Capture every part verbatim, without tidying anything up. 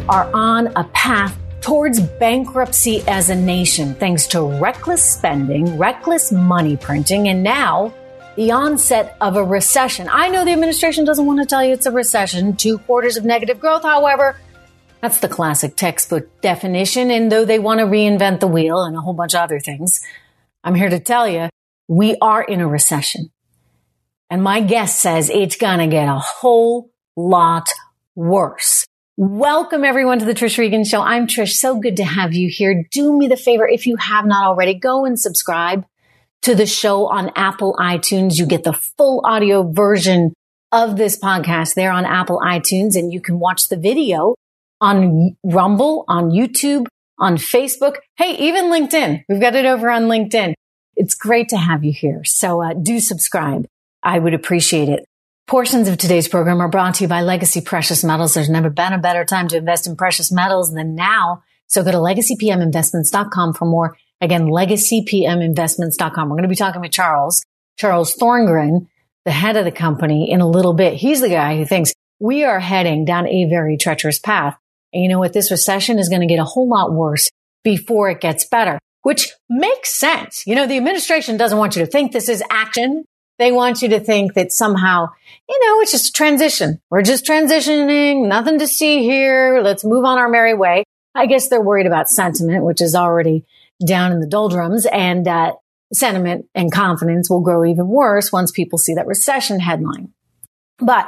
are on a path towards bankruptcy as a nation, thanks to reckless spending, reckless money printing, and now the onset of a recession. I know the administration doesn't want to tell you it's a recession, two quarters of negative growth. However, that's the classic textbook definition. And though they want to reinvent the wheel and a whole bunch of other things, I'm here to tell you, we are in a recession. And my guest says it's going to get a whole lot worse. Welcome everyone to the Trish Regan Show. I'm Trish. So good to have you here. Do me the favor, if you have not already, go and subscribe to the show on Apple iTunes. You get the full audio version of this podcast there on Apple iTunes, and you can watch the video on Rumble, on YouTube, on Facebook. Hey, even LinkedIn. We've got it over on LinkedIn. It's great to have you here. So uh, do subscribe. I would appreciate it. Portions of today's program are brought to you by Legacy Precious Metals. There's never been a better time to invest in precious metals than now. So go to legacy p m investments dot com for more. Again, legacy p m investments dot com. We're going to be talking with Charles, Charles Thorngren, the head of the company, in a little bit. He's the guy who thinks we are heading down a very treacherous path. And you know what? This recession is going to get a whole lot worse before it gets better, which makes sense. You know, the administration doesn't want you to think this is action. They want you to think that somehow, you know, it's just a transition. We're just transitioning, nothing to see here. Let's move on our merry way. I guess they're worried about sentiment, which is already down in the doldrums, and uh, sentiment and confidence will grow even worse once people see that recession headline. But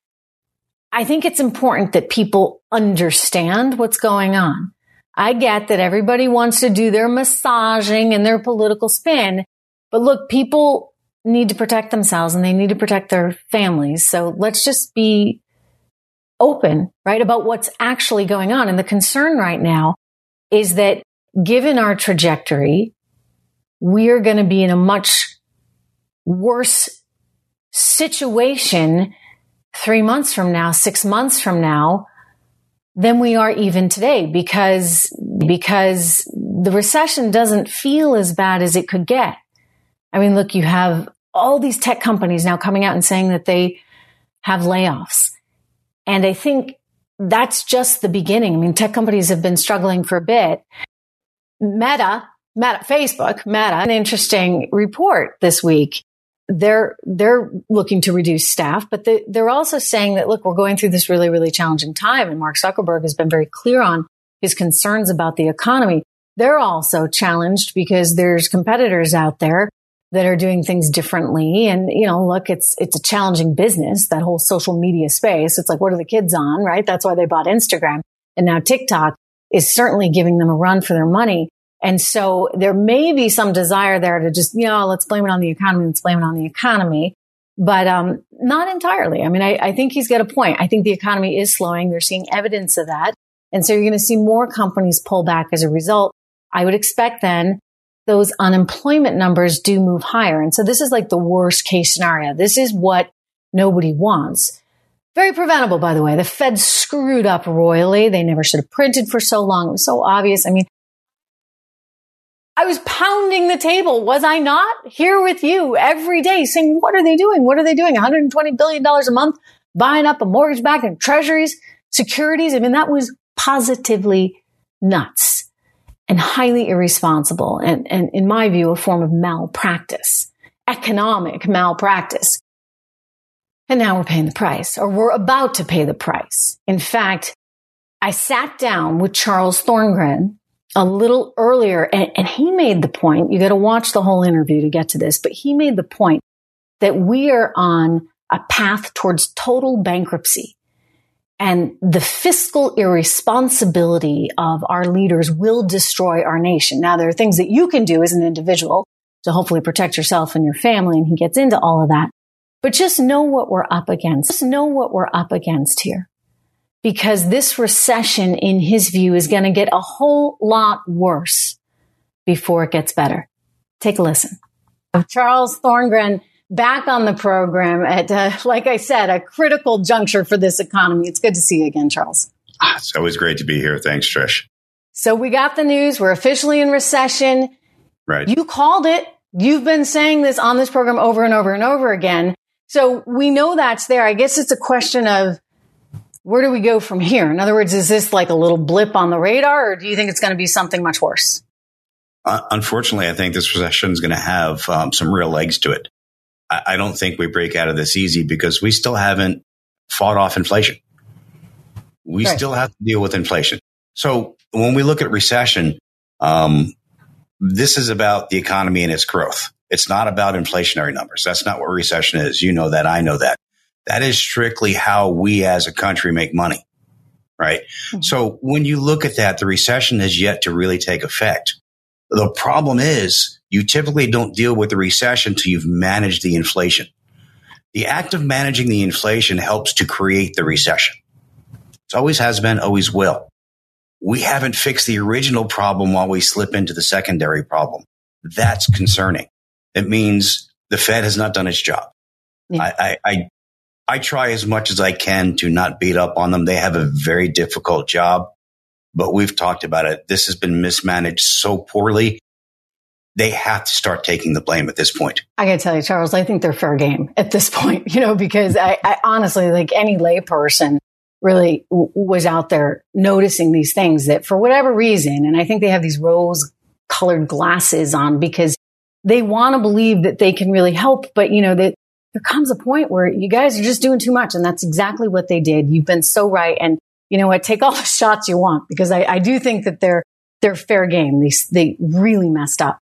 I think it's important that people understand what's going on. I get that everybody wants to do their massaging and their political spin, but look, people need to protect themselves and they need to protect their families. So let's just be open, right, about what's actually going on. And the concern right now is that given our trajectory, we're going to be in a much worse situation three months from now, six months from now, than we are even today, because, because the recession doesn't feel as bad as it could get. I mean, look, you have all these tech companies now coming out and saying that they have layoffs. And I think that's just the beginning. I mean, tech companies have been struggling for a bit. Meta, Meta, Facebook, Meta, an interesting report this week. They're, they're looking to reduce staff, but they, they're also saying that, look, we're going through this really, really challenging time. And Mark Zuckerberg has been very clear on his concerns about the economy. They're also challenged because there's competitors out there that are doing things differently. And, you know, look, it's, it's a challenging business, that whole social media space. It's like, what are the kids on, right? That's why they bought Instagram. And now TikTok is certainly giving them a run for their money. And so there may be some desire there to just, you know, let's blame it on the economy. Let's blame it on the economy. But, um, not entirely. I mean, I, I think he's got a point. I think the economy is slowing. They're seeing evidence of that. And so you're going to see more companies pull back as a result. I would expect then those unemployment numbers do move higher. And so this is like the worst case scenario. This is what nobody wants. Very preventable, by the way. The Fed screwed up royally. They never should have printed for so long. It was so obvious. I mean, I was pounding the table, was I not? Here with you every day saying, what are they doing? What are they doing? one hundred twenty billion dollars a month buying up a mortgage-backed and treasuries, securities. I mean, that was positively nuts and highly irresponsible. And, and in my view, a form of malpractice, economic malpractice. And now we're paying the price, or we're about to pay the price. In fact, I sat down with Charles Thorngren a little earlier, and, and he made the point, you got to watch the whole interview to get to this, but he made the point that we are on a path towards total bankruptcy. And the fiscal irresponsibility of our leaders will destroy our nation. Now, there are things that you can do as an individual to hopefully protect yourself and your family, and he gets into all of that. But just know what we're up against. Just know what we're up against here. Because this recession, in his view, is going to get a whole lot worse before it gets better. Take a listen. Charles Thorngren back on the program at, uh, like I said, a critical juncture for this economy. It's good to see you again, Charles. It's always great to be here. Thanks, Trish. So we got the news. We're officially in recession. Right. You called it. You've been saying this on this program over and over and over again. So we know that's there. I guess it's a question of where do we go from here? In other words, is this like a little blip on the radar, or do you think it's going to be something much worse? Uh, unfortunately, I think this recession is going to have um, some real legs to it. I, I don't think we break out of this easy because we still haven't fought off inflation. We right. still have to deal with inflation. So when we look at recession, um, this is about the economy and its growth. It's not about inflationary numbers. That's not what recession is. You know that. I know that. That is strictly how we as a country make money, right? Mm-hmm. So when you look at that, the recession has yet to really take effect. The problem is you typically don't deal with the recession until you've managed the inflation. The act of managing the inflation helps to create the recession. It always has been, always will. We haven't fixed the original problem while we slip into the secondary problem. That's concerning. It means the Fed has not done its job. Yeah. I, I, I I try as much as I can to not beat up on them. They have a very difficult job, but we've talked about it. This has been mismanaged so poorly. They have to start taking the blame at this point. I got to tell you, Charles, I think they're fair game at this point, you know, because I, I honestly, like any layperson really w- was out there noticing these things that for whatever reason, and I think they have these rose colored glasses on because they want to believe that they can really help, but you know, that there comes a point where you guys are just doing too much. And that's exactly what they did. You've been so right. And you know what? Take all the shots you want, because I, I do think that they're, they're fair game. They, they really messed up.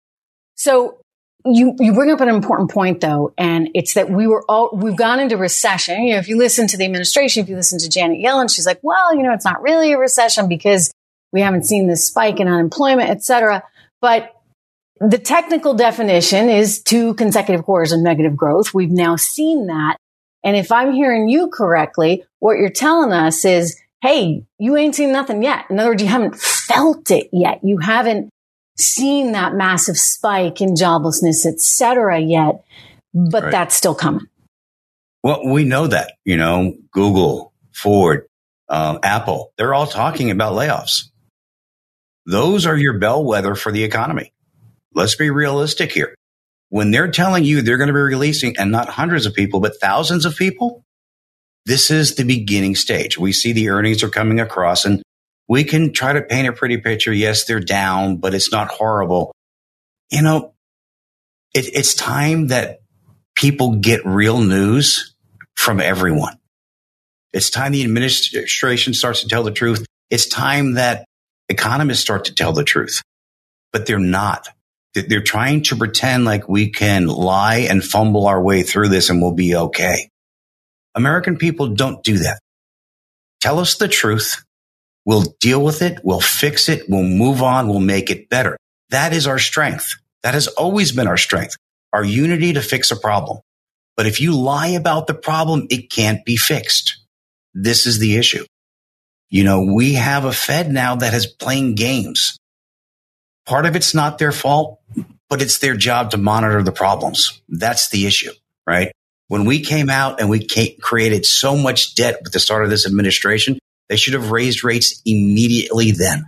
So you, you bring up an important point though. And it's that we were all, we've gone into recession. You know, if you listen to the administration, if you listen to Janet Yellen, she's like, well, you know, it's not really a recession because we haven't seen this spike in unemployment, et cetera. But the technical definition is two consecutive quarters of negative growth. We've now seen that. And if I'm hearing you correctly, what you're telling us is, hey, you ain't seen nothing yet. In other words, you haven't felt it yet. You haven't seen that massive spike in joblessness, et cetera yet, but right. That's still coming. Well, we know that, you know, Google, Ford, um, Apple, they're all talking about layoffs. Those are your bellwether for the economy. Let's be realistic here. When they're telling you they're going to be releasing, and not hundreds of people, but thousands of people, this is the beginning stage. We see the earnings are coming across, and we can try to paint a pretty picture. Yes, they're down, but it's not horrible. You know, it, it's time that people get real news from everyone. It's time the administration starts to tell the truth. It's time that economists start to tell the truth, but they're not. They're trying to pretend like we can lie and fumble our way through this and we'll be okay. American people don't do that. Tell us the truth. We'll deal with it. We'll fix it. We'll move on. We'll make it better. That is our strength. That has always been our strength, our unity to fix a problem. But if you lie about the problem, it can't be fixed. This is the issue. You know, we have a Fed now that is playing games. Part of it's not their fault, but it's their job to monitor the problems. That's the issue, right? When we came out and we created so much debt with the start of this administration, they should have raised rates immediately then.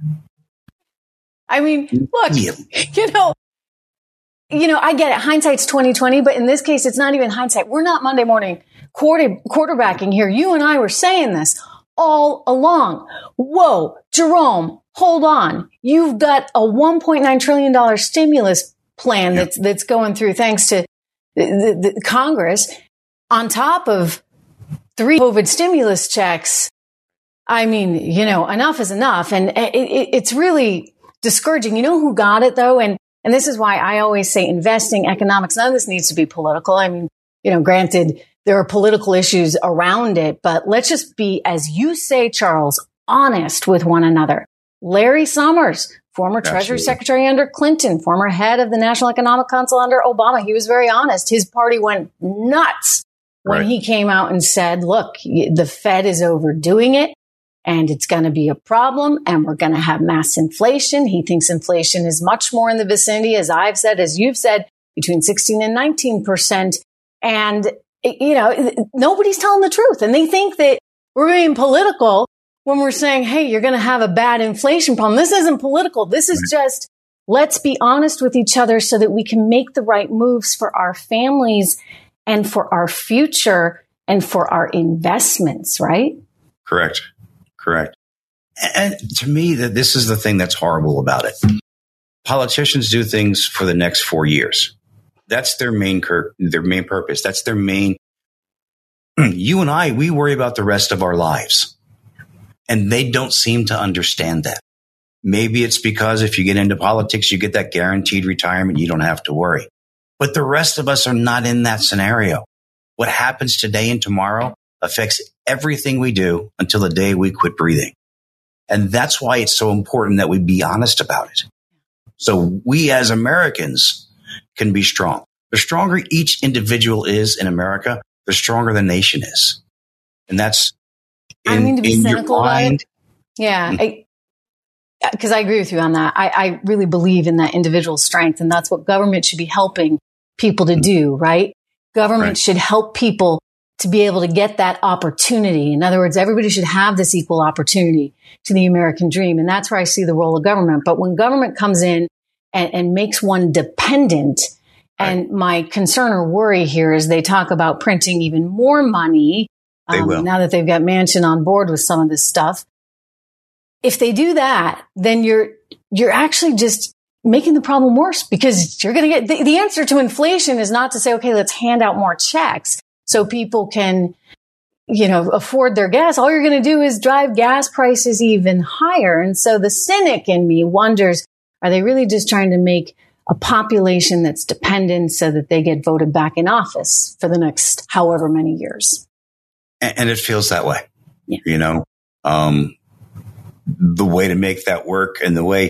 I mean, look, you know, you know, I get it. Hindsight's twenty twenty, but in this case, it's not even hindsight. We're not Monday morning quarter, quarterbacking here. You and I were saying this all along. Whoa, Jerome, hold on. You've got a one point nine trillion dollars stimulus plan yep. that's that's going through thanks to the, the, the Congress on top of three COVID stimulus checks. I mean, you know, enough is enough. And it, it, it's really discouraging. You know who got it, though? And and this is why I always say investing, economics, none of this needs to be political. I mean, you know, granted, there are political issues around it, but let's just be, as you say, Charles, honest with one another. Larry Summers, former Absolutely. Treasury Secretary under Clinton, former head of the National Economic Council under Obama, he was very honest. His party went nuts when right. he came out and said, look, the Fed is overdoing it. And it's going to be a problem, and we're going to have mass inflation. He thinks inflation is much more in the vicinity, as I've said, as you've said, between sixteen and nineteen percent. And, you know, nobody's telling the truth. And they think that we're being political when we're saying, hey, you're going to have a bad inflation problem. This isn't political. This is just, let's be honest with each other so that we can make the right moves for our families and for our future and for our investments, right? Correct. Correct. And to me, that this is the thing that's horrible about it. Politicians do things for the next four years. That's their main cur- their main purpose. That's their main. You and I, we worry about the rest of our lives, and they don't seem to understand that. Maybe it's because if you get into politics, you get that guaranteed retirement. You don't have to worry. But the rest of us are not in that scenario. What happens today and tomorrow affects everything we do until the day we quit breathing. And that's why it's so important that we be honest about it. So we as Americans can be strong. The stronger each individual is in America, the stronger the nation is. And that's in, I mean to be in cynical your mind. Yeah. Because I, I agree with you on that. I, I really believe in that individual strength. And that's what government should be helping people to do, right? Government right. should help people to be able to get that opportunity. In other words, everybody should have this equal opportunity to the American dream. And that's where I see the role of government. But when government comes in and, and makes one dependent, right. and my concern or worry here is they talk about printing even more money. They um, will. Now that they've got Manchin on board with some of this stuff. If they do that, then you're, you're actually just making the problem worse, because you're going to get the, the answer to inflation is not to say, okay, let's hand out more checks so people can, you know, afford their gas. All you're going to do is drive gas prices even higher. And so the cynic in me wonders, are they really just trying to make a population that's dependent so that they get voted back in office for the next however many years? And, and it feels that way. Yeah. You know, um, the way to make that work and the way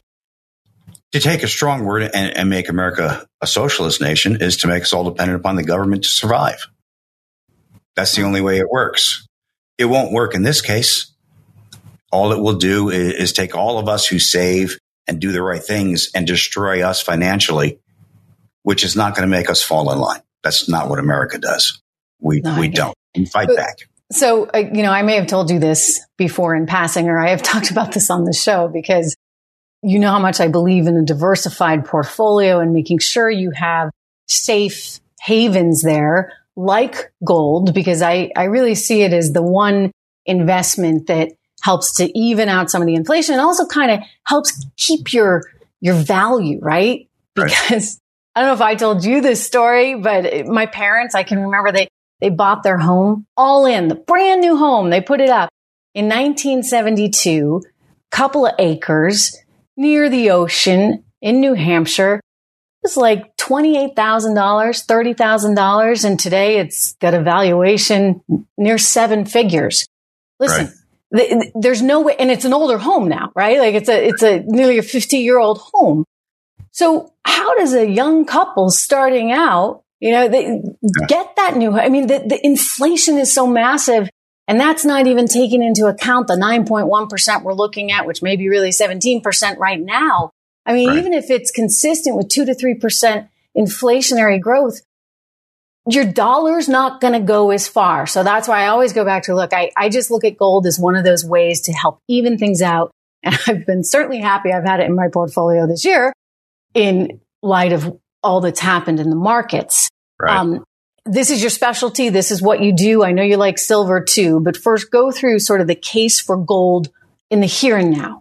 to take a strong word and, and make America a socialist nation is to make us all dependent upon the government to survive. That's the only way it works. It won't work in this case. All it will do is, is take all of us who save and do the right things and destroy us financially, which is not going to make us fall in line. That's not what America does. We no, we don't. We fight but, back. So, uh, you know, I may have told you this before in passing, or I have talked about this on the show, because you know how much I believe in a diversified portfolio and making sure you have safe havens there, like gold, because I, I really see it as the one investment that helps to even out some of the inflation and also kind of helps keep your, your value, right? Because right. I don't know if I told you this story, but my parents, I can remember they, they bought their home all in, the brand new home. They put it up in nineteen seventy-two, couple of acres near the ocean in New Hampshire. It was like twenty-eight thousand dollars, thirty thousand dollars. And today it's got a valuation near seven figures. Listen, right. th- there's no way. And it's an older home now, right? Like it's a, it's a nearly a fifty year old home. So how does a young couple starting out, you know, they yeah. get that new, I mean, the, the inflation is so massive, and that's not even taking into account the nine point one percent we're looking at, which may be really seventeen percent right now. I mean, right. even if it's consistent with two to three percent inflationary growth, your dollar's not going to go as far. So that's why I always go back to, look, I, I just look at gold as one of those ways to help even things out. And I've been certainly happy I've had it in my portfolio this year in light of all that's happened in the markets. Right. Um, this is your specialty. This is what you do. I know you like silver too, but first go through sort of the case for gold in the here and now.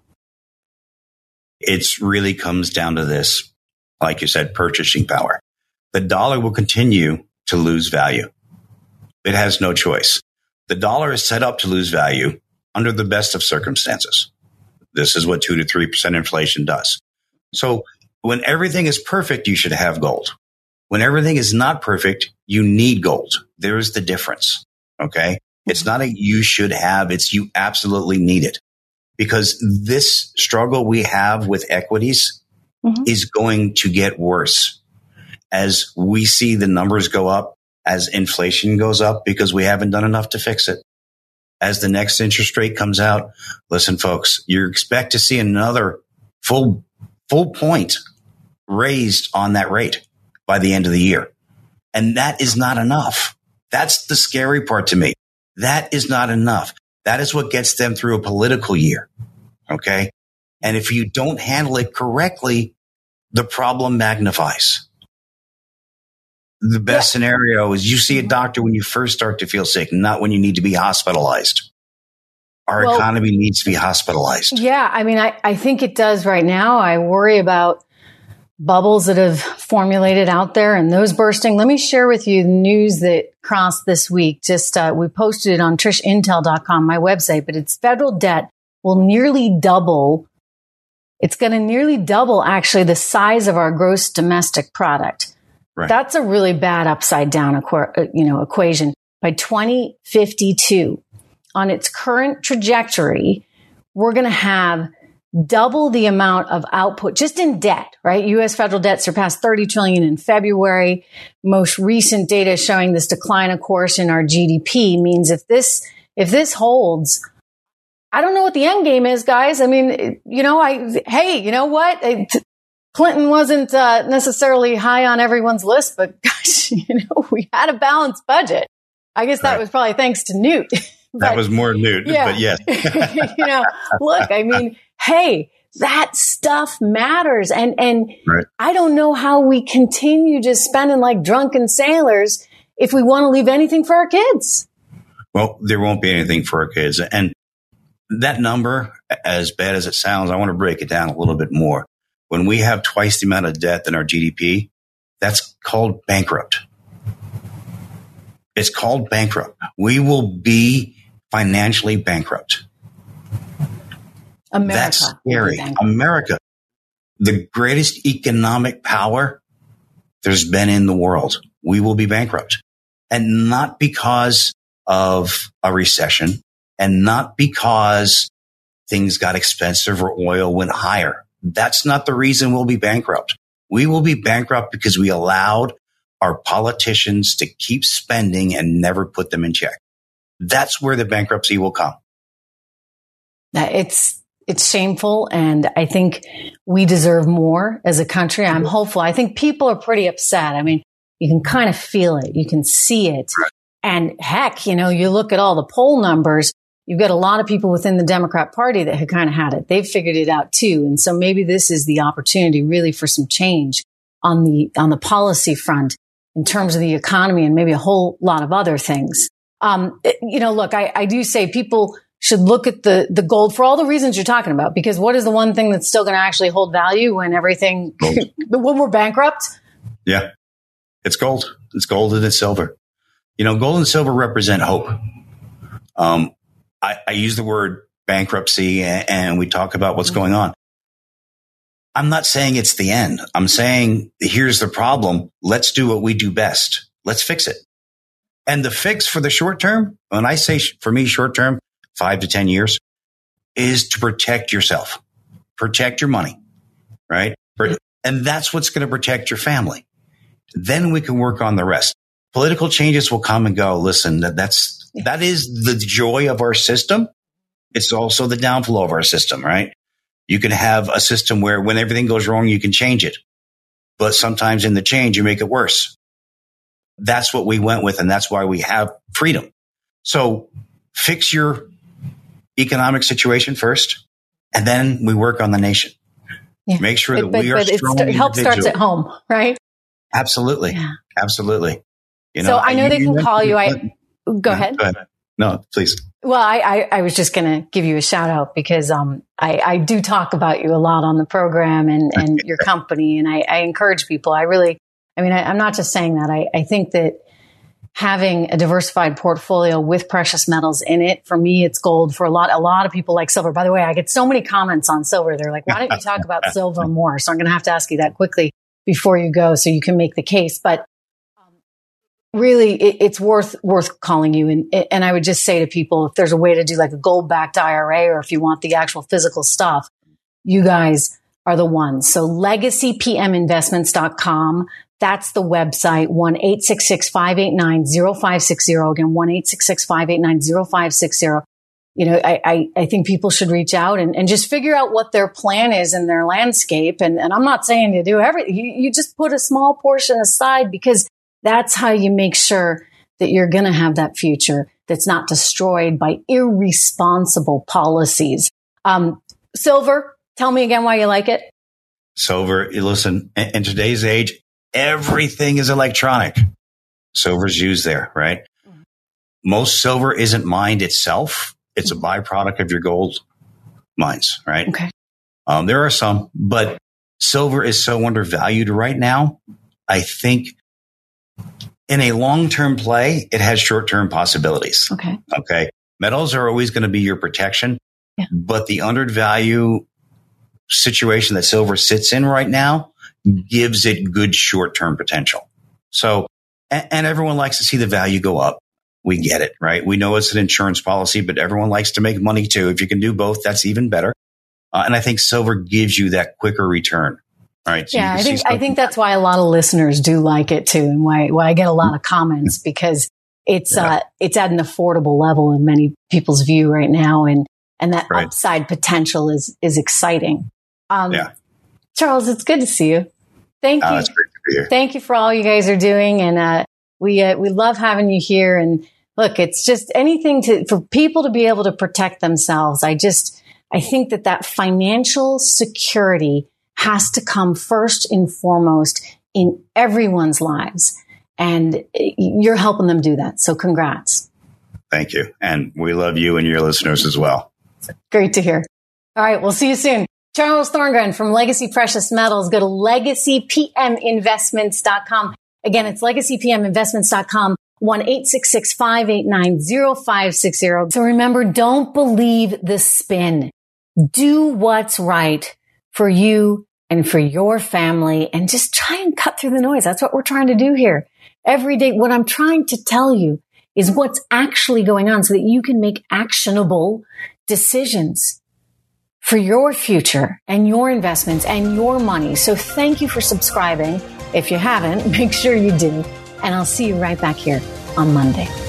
It really comes down to this, like you said, purchasing power. The dollar will continue to lose value. It has no choice. The dollar is set up to lose value under the best of circumstances. This is what two to three percent inflation does. So when everything is perfect, you should have gold. When everything is not perfect, you need gold. There's the difference. Okay. It's not a you should have, it's you absolutely need it. Because this struggle we have with equities mm-hmm. is going to get worse as we see the numbers go up, as inflation goes up, because we haven't done enough to fix it. As the next interest rate comes out, listen, folks, you expect to see another full, full point raised on that rate by the end of the year. And that is not enough. That's the scary part to me. That is not enough. That is what gets them through a political year. Okay. And if you don't handle it correctly, the problem magnifies. The best yeah. scenario is you see a doctor when you first start to feel sick, not when you need to be hospitalized. our well, economy needs to be hospitalized. Yeah. I mean, I, I think it does right now. I worry about bubbles that have formulated out there and those bursting. Let me share with you the news that crossed this week. Just, uh, we posted it on trish intel dot com, my website, but it's federal debt will nearly double. It's going to nearly double actually the size of our gross domestic product. Right. That's a really bad upside down, you know, equation. By twenty fifty-two, on its current trajectory, we're going to have double the amount of output just in debt, right? U S federal debt surpassed thirty trillion in February. Most recent data showing this decline, of course, in our G D P means if this, if this holds, I don't know what the end game is, guys. I mean, you know, I, hey, you know what? I, Clinton wasn't uh, necessarily high on everyone's list, but gosh, you know, we had a balanced budget. I guess that right. was probably thanks to Newt. But, that was more Newt, yeah. but yes. You know, look, I mean, hey, that stuff matters. And, and right. I don't know how we continue just spending like drunken sailors if we want to leave anything for our kids. Well, there won't be anything for our kids. And that number, as bad as it sounds, I want to break it down a little bit more. When we have twice the amount of debt than our G D P, that's called bankrupt. It's called bankrupt. We will be financially bankrupt. America. That's scary. America, the greatest economic power there's been in the world. We will be bankrupt. And not because of a recession and not because things got expensive or oil went higher. That's not the reason we'll be bankrupt. We will be bankrupt because we allowed our politicians to keep spending and never put them in check. That's where the bankruptcy will come. It's it's shameful, and I think we deserve more as a country. I'm hopeful. I think people are pretty upset. I mean, you can kind of feel it. You can see it. Right. And heck, you know, you look at all the poll numbers, you've got a lot of people within the Democrat Party that have kind of had it. They've figured it out too. And so maybe this is the opportunity really for some change on the on the policy front in terms of the economy and maybe a whole lot of other things. Um, you know, look, I, I do say people should look at the, the gold for all the reasons you're talking about, because what is the one thing that's still going to actually hold value when everything, when we're bankrupt? Yeah, it's gold. It's gold and it's silver. You know, gold and silver represent hope. Um, I, I use the word bankruptcy and, and we talk about what's going on. I'm not saying it's the end. I'm saying here's the problem. Let's do what we do best. Let's fix it. And the fix for the short term, when I say sh- for me, short term, five to ten years, is to protect yourself, protect your money, right? And that's what's going to protect your family. Then we can work on the rest. Political changes will come and go. Listen, that, that's, that is the joy of our system. It's also the downfall of our system, right? You can have a system where when everything goes wrong, you can change it. But sometimes in the change, you make it worse. That's what we went with, and that's why we have freedom. So fix your economic situation first, and then we work on the nation. Yeah. Make sure that but, we are but strong. St- help starts at home, right? Absolutely. Yeah. Absolutely. You know, so I know I, they can call you. I go yeah, ahead. Go ahead. No, please. Well, I, I, I was just going to give you a shout out because um, I, I do talk about you a lot on the program and, and your company. And I, I encourage people. I really, I mean, I, I'm not just saying that. I, I think that having a diversified portfolio with precious metals in it, for me, it's gold. For a lot, a lot of people like silver. By the way, I get so many comments on silver. They're like, why don't you talk about silver more? So I'm going to have to ask you that quickly before you go so you can make the case. But really, it, it's worth worth calling you. And, and I would just say to people, if there's a way to do like a gold-backed I R A, or if you want the actual physical stuff, you guys are the ones. So legacy p m investments dot com. That's the website, one eight six six, five eight nine, zero five six zero. Again, one eight six six, five eight nine, zero five six zero. You know, I, I, I think people should reach out and, and just figure out what their plan is in their landscape. And, and I'm not saying to do everything. You, you just put a small portion aside, because that's how you make sure that you're going to have that future that's not destroyed by irresponsible policies. Um, silver, tell me again why you like it. Silver, listen, in, in today's age, everything is electronic. Silver's used there, right? Mm-hmm. Most silver isn't mined itself. It's a byproduct of your gold mines, right? Okay. Um, there are some, but silver is so undervalued right now. I think in a long-term play, it has short-term possibilities. Okay. Okay. Metals are always going to be your protection, yeah. but the undervalue situation that silver sits in right now gives it good short-term potential. So, and, and everyone likes to see the value go up. We get it, right? We know it's an insurance policy, but everyone likes to make money too. If you can do both, that's even better. Uh, and I think silver gives you that quicker return. Right. So yeah, I think I think that's why a lot of listeners do like it too, and why why I get a lot of comments because it's yeah. uh it's at an affordable level in many people's view right now, and and that right. upside potential is is exciting. Um, yeah, Charles, it's good to see you. Thank oh, you. It's great to be here. Thank you for all you guys are doing, and uh, we uh, we love having you here. And look, it's just anything to for people to be able to protect themselves. I just I think that that financial security has to come first and foremost in everyone's lives. And you're helping them do that. So congrats. Thank you. And we love you and your listeners as well. Great to hear. All right. We'll see you soon. Charles Thorngren from Legacy Precious Metals. Go to legacy p m investments dot com. Again, it's legacy p m investments dot com. one eight six six, five eight nine, zero five six zero. So remember, don't believe the spin. Do what's right for you and for your family, and just try and cut through the noise. That's what we're trying to do here. Every day, what I'm trying to tell you is what's actually going on so that you can make actionable decisions for your future and your investments and your money. So thank you for subscribing. If you haven't, make sure you do. And I'll see you right back here on Monday.